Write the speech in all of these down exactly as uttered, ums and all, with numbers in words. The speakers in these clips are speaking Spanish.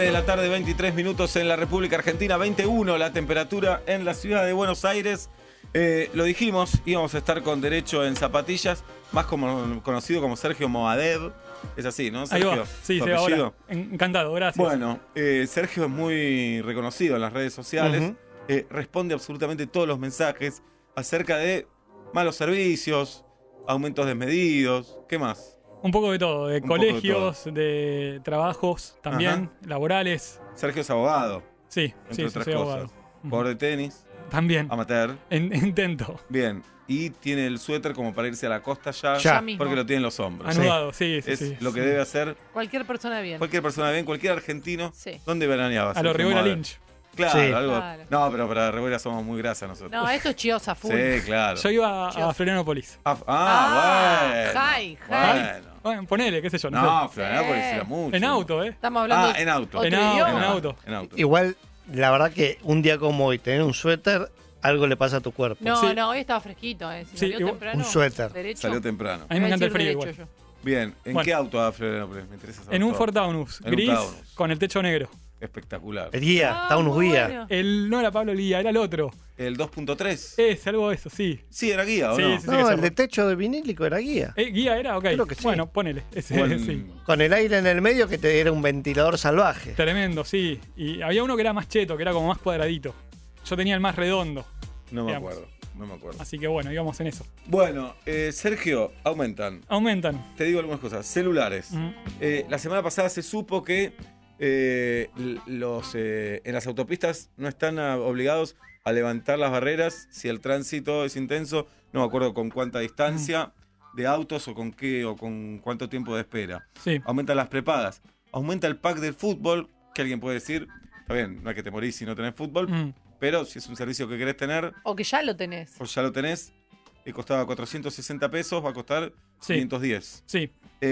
siete de la tarde, veintitrés minutos en la República Argentina, veintiuno la temperatura en la ciudad de Buenos Aires. Eh, lo dijimos, íbamos a estar con Derecho en Zapatillas, más como, conocido como Sergio Moadev. Es así, ¿no, Sergio? Ahí va. Sí, sí, ahora. Encantado, gracias. Bueno, eh, Sergio es muy reconocido en las redes sociales. Uh-huh. eh, responde absolutamente todos los mensajes acerca de malos servicios, aumentos desmedidos. ¿Qué más? Un poco de todo, de Un colegios, de, de trabajos también, Ajá. laborales. Sergio es abogado. Sí, entre sí, otras soy cosas. abogado. Jugador de tenis. También. Amateur. En, intento. Bien. Y tiene el suéter como para irse a la costa ya, ya porque lo tienen los hombros. Anudado, sí, sí. Es sí, lo sí. que debe hacer cualquier persona de bien. Cualquier persona de bien, cualquier argentino. Sí. ¿Dónde veraneaba? A los Rivera Lynch. Claro, sí. algo. Claro. No, pero para Rivera somos muy grasa nosotros. No, esto es Chiosa full. Sí, claro. Yo iba a, a Florianópolis. Ah, ah, Ah, bueno. hi, hi. Bueno. Bueno, ponele, qué sé yo. No, No, sé. Florianópolis Eh. era mucho. En auto, ¿eh? Estamos hablando Ah, en auto. En, otro au- idioma. en auto. En auto. Igual, la verdad que un día como hoy, tener un suéter, algo le pasa a tu cuerpo. No, Sí. no, hoy estaba fresquito. Eh. Si Sí, salió igual- temprano, un suéter. Derecho. Salió temprano. A mí me Iba a encanta el decir frío derecho igual. yo. Bien, ¿en Bueno. qué auto va Florianópolis? Me interesa saber En un todo. Ford Taunus, En un gris, Taunus. con el techo negro. Espectacular. El guía, Ah, está unos muy guías. bueno. El, no era Pablo Lía, era el otro. ¿El dos punto tres? Es algo de eso, sí. Sí, era guía, ¿o Sí, no? sí, sí. No, que el se- de techo de vinílico era guía. Eh, ¿Guía era? Ok. Creo que sí. Bueno, ponele. Ese, Buen- sí. Con el aire en el medio que te era un ventilador salvaje. Tremendo, sí. Y había uno que era más cheto, que era como más cuadradito. Yo tenía el más redondo. No me Digamos. acuerdo, no me acuerdo. Así que bueno, íbamos en eso. Bueno, eh, Sergio, aumentan. Aumentan. Te digo algunas cosas. Celulares. Mm. Eh, la semana pasada se supo que eh, l- los eh, en las autopistas no están ah, obligados a levantar las barreras si el tránsito es intenso. No me acuerdo con cuánta distancia de autos o con qué o con cuánto tiempo de espera. Sí. Aumentan las prepagas. Aumenta el pack del fútbol, que alguien puede decir, está bien, no es que te morís si no tenés fútbol, Mm. pero si es un servicio que querés tener, O que ya lo tenés. o ya lo tenés, y costaba cuatrocientos sesenta pesos, va a costar Sí. quinientos diez. Sí.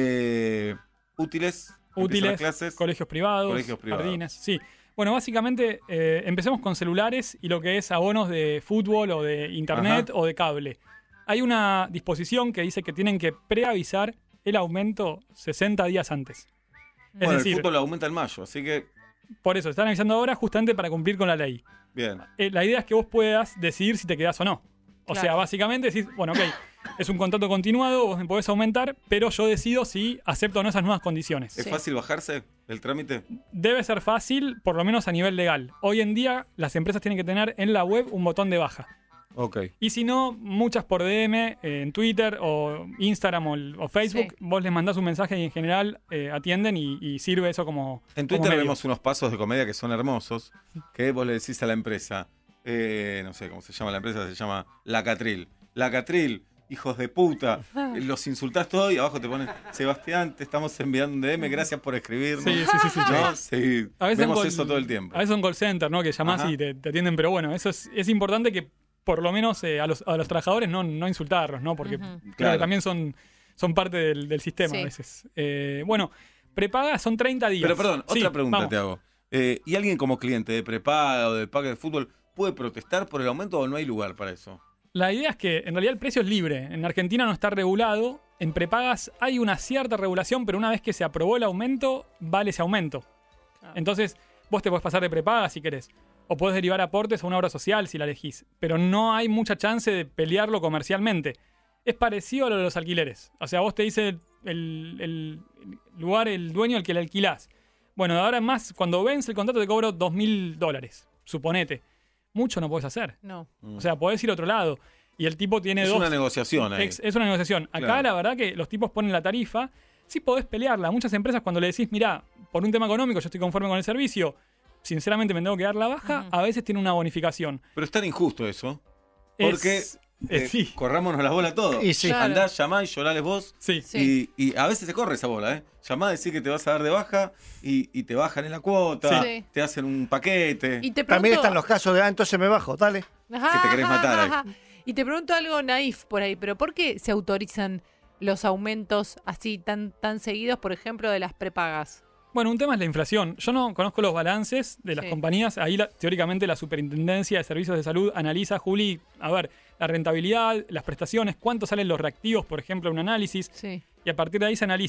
Eh, útiles, empiezan las Útiles, clases. colegios privados, Colegios privados. jardines. Sí. Bueno, básicamente eh, empecemos con celulares y lo que es abonos de fútbol o de internet Ajá. o de cable. Hay una disposición que dice que tienen que preavisar el aumento sesenta días antes. Es Bueno, decir, el fútbol aumenta en mayo, así que por eso, están avisando ahora justamente para cumplir con la ley. bien. Eh, la idea es que vos puedas decidir si te quedás o no. O Claro. sea, básicamente decís, bueno, ok, es un contrato continuado, vos me podés aumentar, pero yo decido si acepto o no esas nuevas condiciones. ¿Es Sí. fácil bajarse el trámite? Debe ser fácil, por lo menos a nivel legal. Hoy en día las empresas tienen que tener en la web un botón de baja. Ok. Y si no, muchas por D M, eh, en Twitter o Instagram o, el- o Facebook, Sí. vos les mandás un mensaje y en general eh, atienden y, y sirve eso como En como Twitter medio. vemos unos pasos de comedia que son hermosos, que vos le decís a la empresa, eh, no sé cómo se llama la empresa, se llama La Catril. La Catril, hijos de puta, eh, los insultás todo y abajo te ponen, Sebastián, te estamos enviando un D M, gracias por escribirnos. Sí, sí, sí, sí. ¿No? Sí, A veces vemos un call- eso todo el tiempo. A veces un call center, ¿no? Que llamás Ajá. y te, te atienden, pero bueno, eso es, es importante que por lo menos eh, a, los, a los trabajadores no, no insultarlos, ¿no? Porque Ujú. creo Claro. que también son, son parte del, del sistema Sí. a veces. Eh, bueno, prepaga son treinta días. Pero perdón, Sí, otra pregunta vamos. te hago. Eh, ¿Y alguien como cliente de prepaga o del pack de fútbol puede protestar por el aumento o no hay lugar para eso? La idea es que en realidad el precio es libre. En Argentina no está regulado. En prepagas hay una cierta regulación, pero una vez que se aprobó el aumento, vale ese aumento. Claro. Entonces, vos te podés pasar de prepaga si querés. O podés derivar aportes a una obra social si la elegís. Pero no hay mucha chance de pelearlo comercialmente. Es parecido a lo de los alquileres. O sea, vos te dice el, el lugar, el dueño al que le alquilás. Bueno, de ahora en más, cuando vence el contrato te cobro dos mil dólares. Suponete. Mucho no podés hacer. No. O sea, podés ir a otro lado. Y el tipo tiene Es dos. una negociación ahí. Ex- es una negociación. Acá Claro. la verdad que los tipos ponen la tarifa. Sí podés pelearla. Muchas empresas cuando le decís, mirá, por un tema económico yo estoy conforme con el servicio, sinceramente me tengo que dar la baja, Ujú. a veces tiene una bonificación. Pero es tan injusto eso. Porque Es- eh, eh, sí, corrámonos la bola todo. Y sí. Claro. Andá, llamá y llorales vos. sí. Sí. Y, y a veces se corre esa bola, ¿eh? Llamá a decir que te vas a dar de baja y, y te bajan en la cuota, Sí. te hacen un paquete. Y te pregunto, También están los casos de, ah, entonces me bajo, dale. Ajá, que te querés ajá, matar ahí. ajá. Y te pregunto algo naif por ahí, pero ¿por qué se autorizan los aumentos así tan, tan seguidos, por ejemplo, de las prepagas? Bueno, un tema es la inflación. Yo no conozco los balances de las Sí. compañías. Ahí, la- teóricamente, la Superintendencia de Servicios de Salud analiza, Juli, a ver, la rentabilidad, las prestaciones, cuánto salen los reactivos, por ejemplo, un análisis. Sí. Y a partir de ahí se analiza.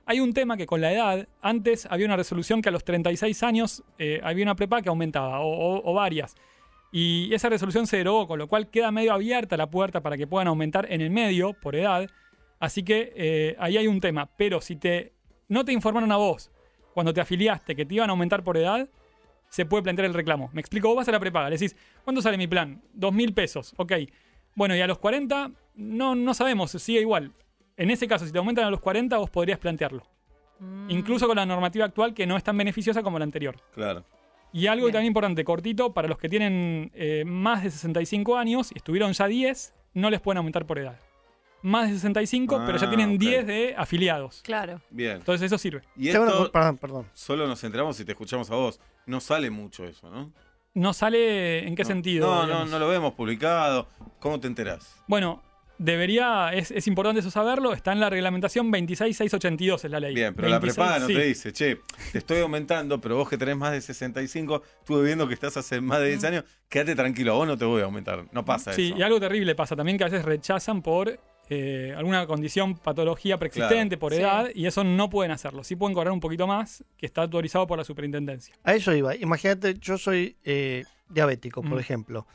Hay un tema que con la edad, antes había una resolución que a los treinta y seis años eh, había una prepaga que aumentaba, o, o, o varias. Y esa resolución se derogó, con lo cual queda medio abierta la puerta para que puedan aumentar en el medio, por edad. Así que eh, ahí hay un tema. Pero si te no te informaron a vos cuando te afiliaste que te iban a aumentar por edad, se puede plantear el reclamo. Me explico, vos vas a la prepaga, le decís, ¿cuánto sale mi plan? Dos mil pesos, ok. Bueno, y a los cuarenta, no, no sabemos, sigue igual. En ese caso, si te aumentan a los cuarenta, vos podrías plantearlo. Mm. Incluso con la normativa actual, que no es tan beneficiosa como la anterior. Claro. Y algo Bien. también importante, cortito, para los que tienen eh, más de sesenta y cinco años y estuvieron ya diez, no les pueden aumentar por edad. Más de sesenta y cinco, Ah, pero ya tienen ok. diez de afiliados. Claro. Bien. Entonces eso sirve. Y Tengo una- esto perdón, perdón. solo nos enteramos si te escuchamos a vos. No sale mucho eso, ¿no? No sale en qué No. sentido. No, no, digamos. no lo vemos publicado. ¿Cómo te enterás? Bueno, debería, es, es importante eso saberlo, está en la reglamentación veintiséis mil seiscientos ochenta y dos, es la ley. Bien, pero veintiséis, la prepaga no sí. te dice, che, te estoy aumentando, pero vos que tenés más de sesenta y cinco, estuve viendo que estás hace más de diez años, quédate tranquilo, a vos no te voy a aumentar. No pasa Sí, eso. y algo terrible pasa también, que a veces rechazan por eh, alguna condición, patología preexistente, Claro. por Sí. edad, y eso no pueden hacerlo. Sí pueden cobrar un poquito más, que está autorizado por la superintendencia. A eso iba. Imagínate, yo soy eh, diabético, por Mm. ejemplo,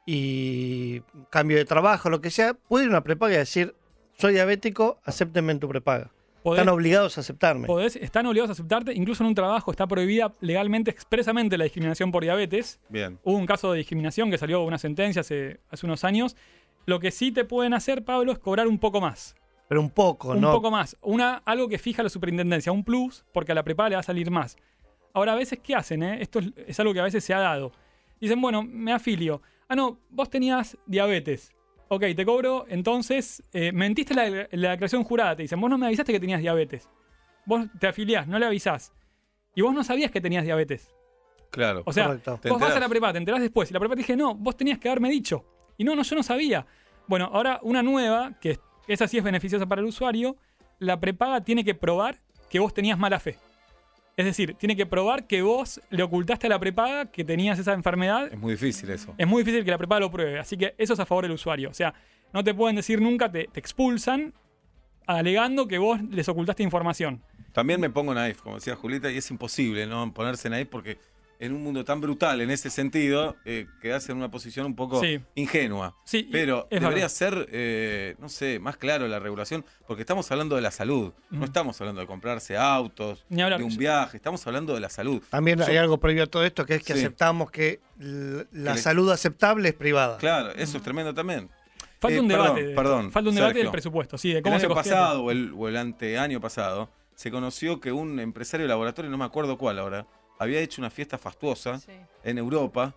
y cambio de trabajo, lo que sea, puedo ir a una prepaga y decir, soy diabético, acéptenme en tu prepaga. Podés, Están obligados a aceptarme. podés- están obligados a aceptarte, incluso en un trabajo está prohibida legalmente, expresamente la discriminación por diabetes. Bien. Hubo un caso de discriminación que salió una sentencia hace, hace unos años. Lo que sí te pueden hacer, Pablo, es cobrar un poco más. Pero un poco, un ¿no? poco más. Una, algo que fija la superintendencia, un plus, porque a la prepaga le va a salir más. Ahora, a veces, ¿qué hacen? Eh? Esto es, es algo que a veces se ha dado. Dicen, bueno, me afilio. Ah, no, vos tenías diabetes. Ok, te cobro, entonces, eh, mentiste la, la declaración jurada. Te dicen, vos no me avisaste que tenías diabetes. Vos te afiliás, no le avisás. Y vos no sabías que tenías diabetes. Claro. O sea, Correcto. Te vos vas a enterás. la prepaga, te enterás después. Y la prepaga te dije, no, vos tenías que haberme dicho. Y no, no, yo no sabía. Bueno, ahora una nueva, que esa sí es beneficiosa para el usuario, la prepaga tiene que probar que vos tenías mala fe. Es decir, tiene que probar que vos le ocultaste a la prepaga que tenías esa enfermedad. Es muy difícil eso. Es muy difícil que la prepaga lo pruebe. Así que eso es a favor del usuario. O sea, no te pueden decir nunca, te, te expulsan alegando que vos les ocultaste información. También me pongo naif, como decía Julita, y es imposible no ponerse naif porque en un mundo tan brutal en ese sentido, eh, quedás en una posición un poco Sí. ingenua. Sí, Pero es debería verdad. ser, eh, no sé, más claro la regulación, porque estamos hablando de la salud. No Ujú. estamos hablando de comprarse autos, Ni hablar. de un viaje, estamos hablando de la salud. También Yo- hay algo previo a todo esto, que es que Sí. aceptamos que l- la Que le- salud aceptable es privada. Claro, eso es tremendo también. Falta Eh, un perdón, debate. de esto. perdón, Falta un debate Sergio. del presupuesto, sí, de El cómo se año costea. pasado o el, o el anteaño pasado se conoció que un empresario de laboratorio, no me acuerdo cuál ahora, había hecho una fiesta fastuosa Sí. en Europa.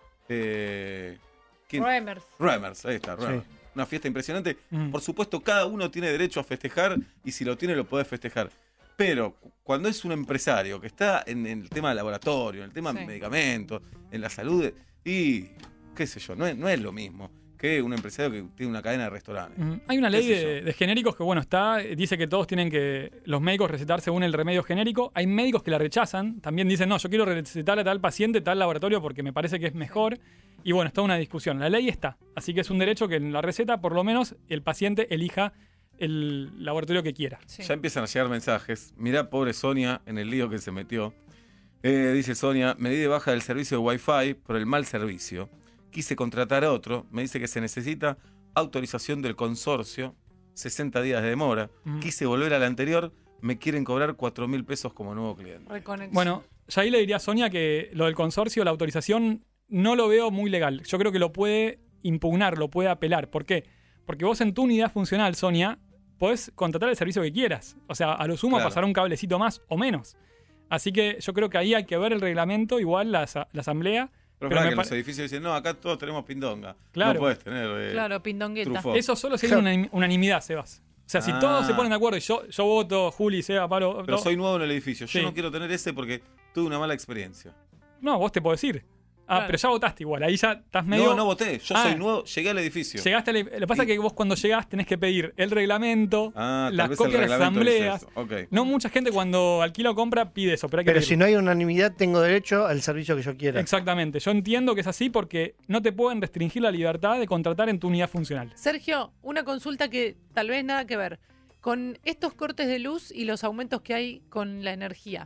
Eh, ¿quién? Reimers. Reimers, ahí está, Reimers. Sí. Una fiesta impresionante. Mm. Por supuesto, cada uno tiene derecho a festejar y si lo tiene lo puede festejar. Pero cu- cuando es un empresario que está en el tema del laboratorio, en el tema Sí. de medicamentos, en la salud, y qué sé yo, no es, no es lo mismo que un empresario que tiene una cadena de restaurantes. Ujú. Hay una ¿Qué ley sé de, yo? de genéricos que, bueno, está, eh, dice que todos tienen que, los médicos recetar según el remedio genérico. Hay médicos que la rechazan, también dicen, no, yo quiero recetar a tal paciente, tal laboratorio, porque me parece que es mejor. Y bueno, está una discusión. La ley está, así que es un derecho que en la receta, por lo menos, el paciente elija el laboratorio que quiera. Sí. Ya empiezan a llegar mensajes. Mirá, pobre Sonia, en el lío que se metió. Eh, dice Sonia, me di de baja del servicio de Wi-Fi por el mal servicio. Quise contratar a otro. Me dice que se necesita autorización del consorcio. sesenta días de demora. Ujú. Quise volver al anterior. Me quieren cobrar cuatro mil pesos como nuevo cliente. Reconexión. Bueno, ya ahí le diría a Sonia que lo del consorcio, la autorización, no lo veo muy legal. Yo creo que lo puede impugnar, lo puede apelar. ¿Por qué? Porque vos en tu unidad funcional, Sonia, podés contratar el servicio que quieras. O sea, a lo sumo Claro. pasar un cablecito más o menos. Así que yo creo que ahí hay que ver el reglamento, igual la, asa- la asamblea. Pero, Pero verdad me que pa- los edificios dicen, no, acá todos tenemos pindonga. Claro. No puedes tener. eh, Claro, pindongueta. trufo. Eso solo si hay una unanim- unanimidad, Sebas. O sea, si Ah. todos se ponen de acuerdo y yo, yo voto, Juli, Seba, Pablo. Pero todo- soy nuevo en el edificio. Yo Sí. no quiero tener ese porque tuve una mala experiencia. No, vos te podés ir. Ah, Claro. pero ya votaste igual. Ahí ya estás medio. No, no voté. Yo Ah. soy nuevo. Llegué al edificio. Llegaste a la- Lo que pasa es que vos cuando llegás tenés que pedir el reglamento, Ah, tal las vez el copias de las reglamento dice asambleas. eso. Ok. No mucha gente cuando alquila o compra pide eso, pero hay que Pero si pedirlo. no hay unanimidad, tengo derecho al servicio que yo quiera. Exactamente. Yo entiendo que es así porque no te pueden restringir la libertad de contratar en tu unidad funcional. Sergio, una consulta que tal vez nada que ver. con estos cortes de luz y los aumentos que hay con la energía.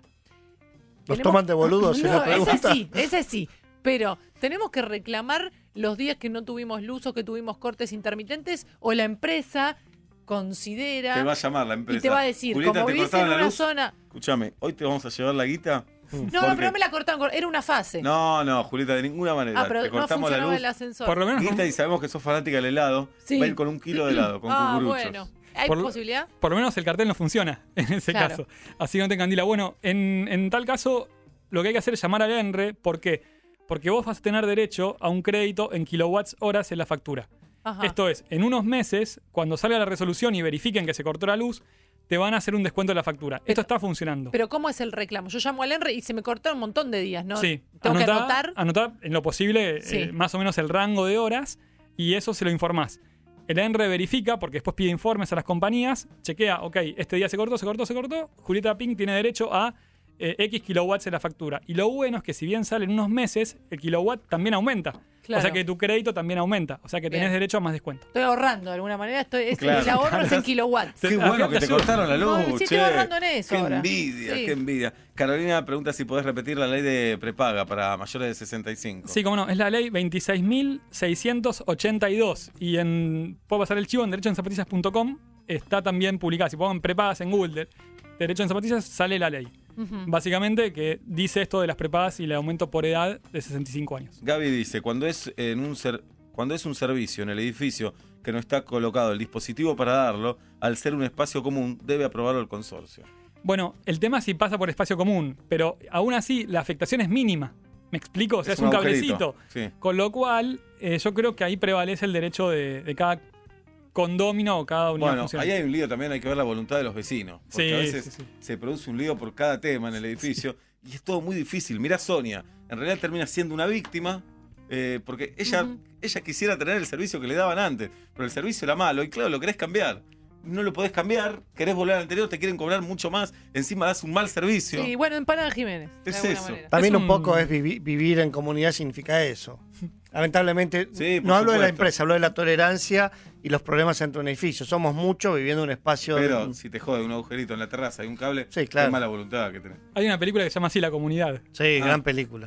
¿Los Tenemos- toman de boludos? No, Es la ese pregunta. sí, ese sí. Pero, ¿tenemos que reclamar los días que no tuvimos luz o que tuvimos cortes intermitentes? ¿O la empresa considera Te va a llamar la empresa. y te va a decir, Julieta, como ¿te vivís en cortaron la una luz? zona... Escúchame, hoy te vamos a llevar la guita. No, no, Porque- pero no me la cortaron, era una fase. No, no, Julieta, de ninguna manera. ah, pero te no cortamos la funcionaba luz. el ascensor. Por lo menos, Guita, y sabemos que sos fanática del helado. Sí. Va a ir con un kilo de helado, con ah, cucuruchos. bueno. ¿Hay Por lo- posibilidad? por lo menos el cartel no funciona en ese Claro. caso. Así que no te encandila. Bueno, en, en tal caso, lo que hay que hacer es llamar al ENRE. ¿Por qué? Porque vos vas a tener derecho a un crédito en kilowatts horas en la factura. Ajá. Esto es, en unos meses, cuando salga la resolución y verifiquen que se cortó la luz, te van a hacer un descuento de la factura. Esto está funcionando. Pero ¿cómo es el reclamo? Yo llamo al ENRE y se me cortaron un montón de días, ¿no? Sí, Tengo que anotá- anotar. anotá en lo posible Sí. eh, más o menos el rango de horas y eso se lo informás. El ENRE verifica, porque después pide informes a las compañías, chequea, ok, este día se cortó, se cortó, se cortó, Julieta Pink tiene derecho a eh, X kilowatts en la factura. Y lo bueno es que si bien sale en unos meses, el kilowatt también aumenta. Claro. O sea que tu crédito también aumenta. O sea que tenés Bien. derecho a más descuento. Estoy ahorrando de alguna manera. Estoy, es, Claro. el ahorro es en kilowatts. Qué Te- bueno que te ayuda. cortaron la luz, No, sí, estoy che. ahorrando en eso Qué ahora. envidia, Sí. qué envidia. Carolina pregunta si podés repetir la ley de prepaga para mayores de sesenta y cinco. Sí, cómo no, es la ley veintiséis mil seiscientos ochenta y dos. Y en, puedo pasar el chivo en derecho en zapatillas punto com, está también publicada. Si pongan prepagas en Google, de- derecho en zapatillas, sale la ley. Ujú. Básicamente que dice esto de las prepagas y el aumento por edad de sesenta y cinco años. Gaby dice, cuando es en un ser, cuando es un servicio en el edificio que no está colocado el dispositivo para darlo, al ser un espacio común, debe aprobarlo el consorcio. Bueno, el tema es si pasa por espacio común, pero aún así la afectación es mínima. ¿Me explico? O sea, es, un, agujerito, cablecito. sí. Con lo cual, eh, yo creo que ahí prevalece el derecho de, de cada condomino o cada unidad Bueno, funcional. ahí hay un lío también, hay que ver la voluntad de los vecinos. Porque Sí, a veces sí, sí. se produce un lío por cada tema en el edificio y es todo muy difícil. Mirá Sonia, en realidad termina siendo una víctima eh, porque ella, Ujú. ella quisiera tener el servicio que le daban antes, pero el servicio era malo y claro, lo querés cambiar. No lo podés cambiar, querés volver al anterior, te quieren cobrar mucho más, encima das un mal servicio. Sí, bueno, Empanada Jiménez. de Es alguna eso. manera. También Es un un- poco es vivi- vivir en comunidad significa eso. Lamentablemente, Sí, por no hablo de la supuesto. empresa, hablo de la tolerancia y los problemas entre un edificio. Somos muchos viviendo en un espacio... Pero de- si te jode un agujerito en la terraza y un cable, Sí, claro. qué mala voluntad que tenés. Hay una película que se llama así La Comunidad. Sí, Ah. gran película.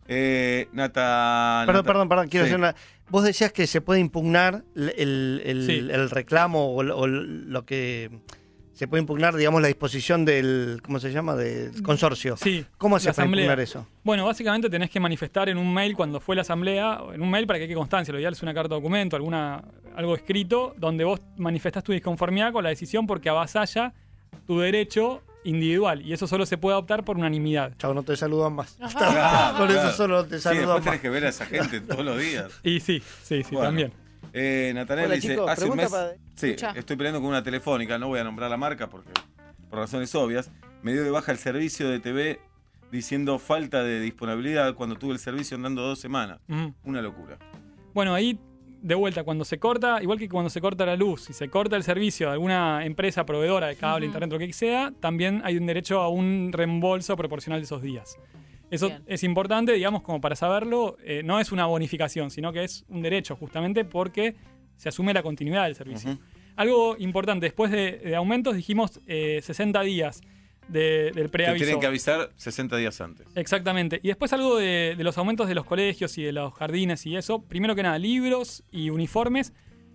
Eh, Nata. Perdón, Nata- perdón, perdón, quiero Sí. hacer una... Vos decías que se puede impugnar el, el- el- Sí. el reclamo o, o lo que... Se puede impugnar, digamos, la disposición del... ¿Cómo se llama? Del consorcio. Sí. ¿Cómo se la puede asamblea. impugnar eso? Bueno, básicamente tenés que manifestar en un mail cuando fue la asamblea, o en un mail para que quede constancia, lo ideal es una carta documento, alguna, algo escrito, donde vos manifestás tu disconformidad con la decisión porque avasalla tu derecho individual y eso solo se puede adoptar por unanimidad. Chavo, no te saludan más. Ajá. Claro, Por eso claro. solo te Sí, saludan después más. tenés que ver a esa gente todos los días. Y sí, sí, sí, Bueno. también. Eh, Natanel Hola, dice, chicos, hace un pregunta mes, para- sí, Escucha. estoy peleando con una telefónica, no voy a nombrar la marca porque por razones obvias, me dio de baja el servicio de T V diciendo falta de disponibilidad cuando tuve el servicio andando dos semanas. Ujú. Una locura. Bueno, ahí de vuelta, cuando se corta, igual que cuando se corta la luz, si se corta el servicio de alguna empresa proveedora de cable, Ujú. internet, lo que sea, también hay un derecho a un reembolso proporcional de esos días. Eso Bien. es importante, digamos, como para saberlo, eh, no es una bonificación, sino que es un derecho, justamente porque se asume la continuidad del servicio. Ujú. Algo importante, después de, de aumentos dijimos eh, sesenta días de- del Te preaviso. tienen que avisar sesenta días antes. Exactamente. Y después algo de, de los aumentos de los colegios y de los jardines y eso. Primero que nada, libros y uniformes.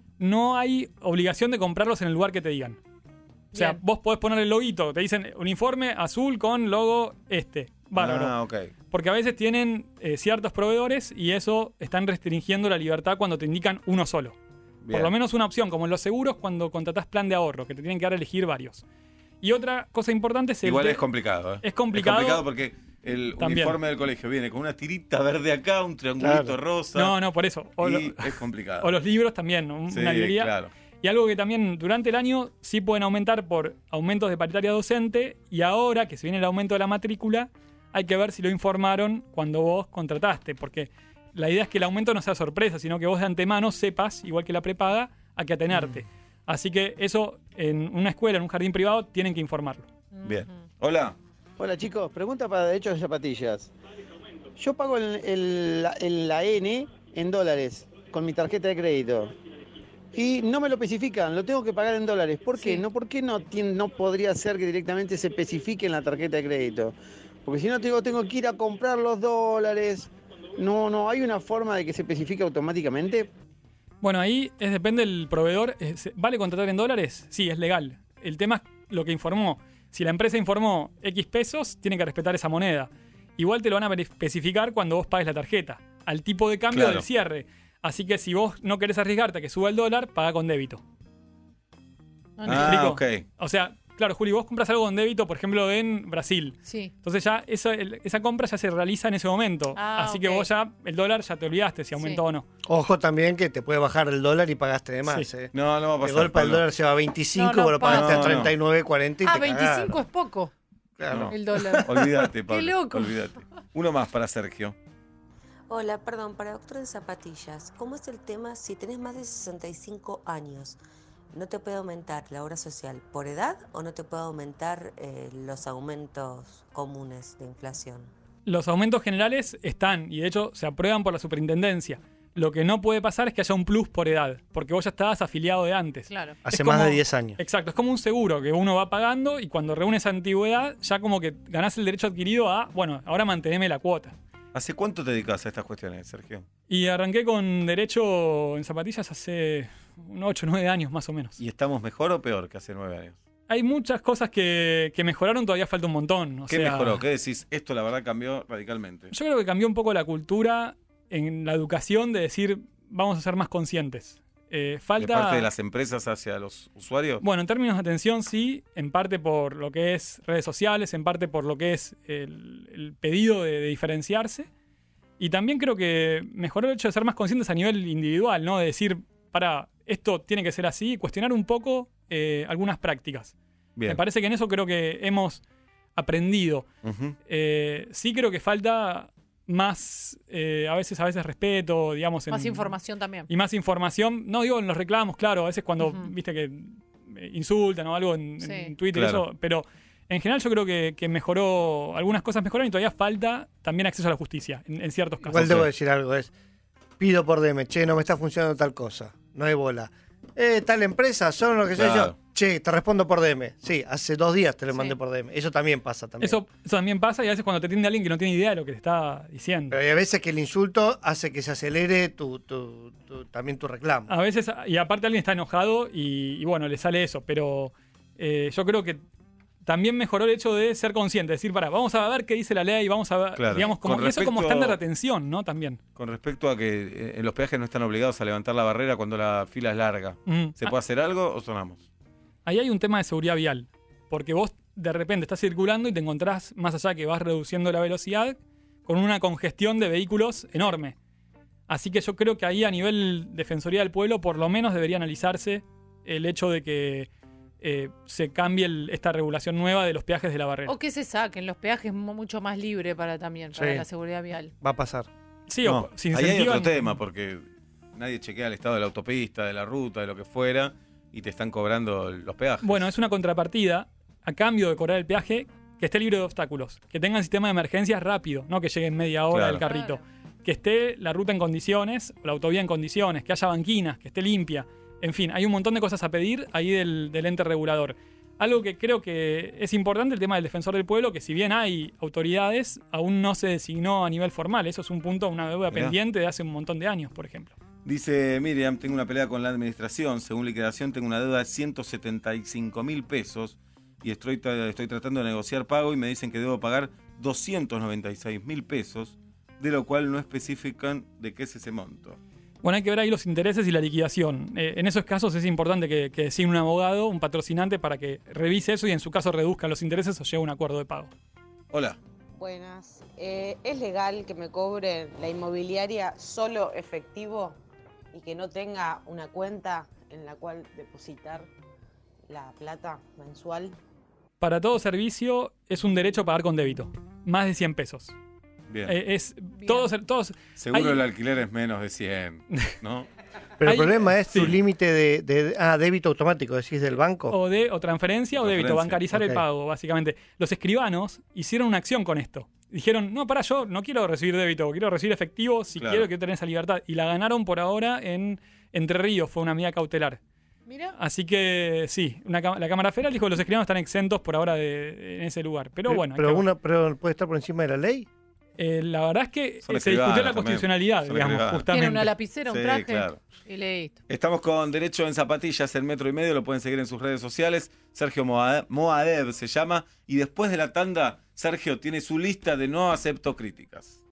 No hay obligación de comprarlos en el lugar que te digan. O sea, Bien. vos podés poner el loguito. Te dicen uniforme azul con logo este. Bárbaro. Ah, ok. Porque a veces tienen eh, ciertos proveedores y eso están restringiendo la libertad cuando te indican uno solo. Bien. Por lo menos una opción, como en los seguros cuando contratás plan de ahorro, que te tienen que dar a elegir varios. Y otra cosa importante es el Igual te- es complicado. ¿eh? Es complicado. Es complicado porque el También. uniforme del colegio viene con una tirita verde acá, un triangulito Claro. rosa. No, no, por eso. O, lo- y es complicado. o los libros también, un- Sí, una librería. claro. Y algo que también durante el año sí pueden aumentar por aumentos de paritaria docente y ahora que se viene el aumento de la matrícula, hay que ver si lo informaron cuando vos contrataste, porque la idea es que el aumento no sea sorpresa, sino que vos de antemano sepas, igual que la prepaga, a qué atenerte. Así que eso en una escuela, en un jardín privado, tienen que informarlo. Bien. Hola. Hola chicos, pregunta para derechos de zapatillas. Yo pago el, el- la- el- la N en dólares con mi tarjeta de crédito. y no me lo especifican, lo tengo que pagar en dólares. ¿Por qué? Sí. No, ¿por qué no, tiene- no podría ser que directamente se especifique en la tarjeta de crédito? Porque si no tengo, tengo que ir a comprar los dólares. No, no, ¿hay una forma de que se especifique automáticamente? Bueno, ahí es, depende del proveedor. Es- ¿Vale contratar en dólares? Sí, es legal. El tema es lo que informó. Si la empresa informó X pesos, tiene que respetar esa moneda. Igual te lo van a especificar cuando vos pagues la tarjeta, al tipo de cambio Claro. del cierre. Así que si vos no querés arriesgarte a que suba el dólar, paga con débito. No, ¿Me no. Ah, explico? ok. O sea, claro, Juli, vos compras algo con débito, por ejemplo, en Brasil. Sí. Entonces ya esa, el- esa compra ya se realiza en ese momento. Ah, Así que ok. vos ya, el dólar ya te olvidaste si aumentó Sí. o no. Ojo también que te puede bajar el dólar y pagaste de más. Sí. ¿eh? No, no va a De pasar. golpe el Pablo. dólar se va a veinticinco, No, no vos lo pagaste pasa. a No, no. treinta y nueve, cuarenta y Ah, te veinticinco cagaron. es poco Claro. No. el dólar. Olvídate, Pablo. Qué loco. Olvídate. Uno más para Sergio. Hola, perdón, para doctor de zapatillas, ¿cómo es el tema si tenés más de sesenta y cinco años? ¿No te puede aumentar la obra social por edad o no te puede aumentar eh, los aumentos comunes de inflación? Los aumentos generales están y de hecho se aprueban por la superintendencia. Lo que no puede pasar es que haya un plus por edad, porque vos ya estabas afiliado de antes. Claro. Hace Es más como- de diez años. Exacto, es como un seguro que uno va pagando y cuando reúnes antigüedad ya como que ganás el derecho adquirido a, bueno, ahora manteneme la cuota. ¿Hace cuánto te dedicas a estas cuestiones, Sergio? Y arranqué con derecho en zapatillas hace unos ocho o nueve años más o menos. ¿Y estamos mejor o peor que hace nueve años? Hay muchas cosas que, que mejoraron, todavía falta un montón. O ¿Qué sea, mejoró? ¿Qué decís? Esto la verdad cambió radicalmente. Yo creo que cambió un poco la cultura en la educación de decir, vamos a ser más conscientes. Eh, falta... ¿De parte de las empresas hacia los usuarios? Bueno, en términos de atención, sí, en parte por lo que es redes sociales, en parte por lo que es el, el pedido de, de diferenciarse. Y también creo que mejoró el hecho de ser más conscientes a nivel individual, ¿no? De decir, para, esto tiene que ser así, y cuestionar un poco eh, algunas prácticas. Bien. Me parece que en eso creo que hemos aprendido. Ujú. Eh, sí creo que falta más, eh, a veces, a veces respeto, digamos. En, Más información también. y más información. No digo en los reclamos, claro, a veces cuando, Ujú. viste que eh, insultan o algo en, Sí. en Twitter, y Claro. eso, pero en general yo creo que, que mejoró, algunas cosas mejoraron y todavía falta también acceso a la justicia, en, en ciertos casos. Igual debo decir algo, es, pido por D M, che, no me está funcionando tal cosa, no hay bola. Eh, tal empresa, son lo que sé Claro. yo. Che, te respondo por D M. Sí, hace dos días te lo Sí. mandé por D M. Eso también pasa también. Eso, eso también pasa y a veces cuando te atiende alguien que no tiene idea de lo que te está diciendo. Pero hay a veces que el insulto hace que se acelere tu, tu- tu- también tu reclamo. A veces, y aparte alguien está enojado y, y bueno, le sale eso, pero eh, yo creo que también mejoró el hecho de ser consciente, decir, para, vamos a ver qué dice la ley, vamos a ver, Claro. digamos, como, Con y eso como respecto- estándar de atención, ¿no? También. Con respecto a que eh, en los peajes no están obligados a levantar la barrera cuando la fila es larga. Mm. ¿Se puede hacer algo o sonamos? Ahí hay un tema de seguridad vial, porque vos de repente estás circulando y te encontrás, más allá que vas reduciendo la velocidad, con una congestión de vehículos enorme. Así que yo creo que ahí a nivel Defensoría del Pueblo por lo menos debería analizarse el hecho de que eh, se cambie el- esta regulación nueva de los peajes de la barrera. O que se saquen los peajes mu- mucho más libre para también, para Sí. la seguridad vial. Va a pasar. Sí, No, o si ahí hay incentivan- otro tema, porque nadie chequea el estado de la autopista, de la ruta, de lo que fuera, y te están cobrando los peajes. Bueno, es una contrapartida a cambio de cobrar el peaje que esté libre de obstáculos, que tengan sistema de emergencias rápido, no que llegue en media hora Claro. el carrito. Claro. Que esté la ruta en condiciones, o la autovía en condiciones, que haya banquinas, que esté limpia. En fin, hay un montón de cosas a pedir ahí del, del ente regulador. Algo que creo que es importante, el tema del defensor del pueblo, que si bien hay autoridades, aún no se designó a nivel formal. Eso es un punto, una deuda Mirá. pendiente de hace un montón de años, por ejemplo. Dice Miriam, tengo una pelea con la administración. Según liquidación, tengo una deuda de ciento setenta y cinco mil pesos y estoy, tra- estoy tratando de negociar pago y me dicen que debo pagar doscientos noventa y seis mil pesos, de lo cual no especifican de qué es ese monto. Bueno, hay que ver ahí los intereses y la liquidación. Eh, en esos casos es importante que, que designe un abogado, un patrocinante, para que revise eso y en su caso reduzca los intereses o llegue a un acuerdo de pago. Hola. Buenas. Eh, ¿Es legal que me cobren la inmobiliaria solo efectivo y que no tenga una cuenta en la cual depositar la plata mensual? Para todo servicio es un derecho pagar con débito. Más de cien pesos. Bien. Eh, es, todos, todos, Seguro hay- el alquiler es menos de cien, ¿no? Pero Hay- el problema es sí. tu límite de, de- Ah, débito automático, decís, del banco. o, de, o transferencia o débito, Transferencia, bancarizar el ok. pago, básicamente. Los escribanos hicieron una acción con esto. dijeron, no, para, yo no quiero recibir débito, quiero recibir efectivo si Claro. quiero que tener esa libertad. Y la ganaron por ahora en Entre Ríos, fue una medida cautelar. Mira. Así que sí, una, la Cámara Federal dijo que los escribanos están exentos por ahora de, en ese lugar. Pero bueno, hay pero, que- una, pero puede estar por encima de la ley. eh, la verdad es que Son eh, se escribanos discutió la también. constitucionalidad, Son digamos, escribanos. justamente. Tiene una lapicera, un Sí, traje. claro. Y listo. Estamos con Derecho en Zapatillas, el metro y medio, lo pueden seguir en sus redes sociales. Sergio Moa- Moadev se llama. Y después de la tanda, Sergio tiene su lista de no acepto críticas.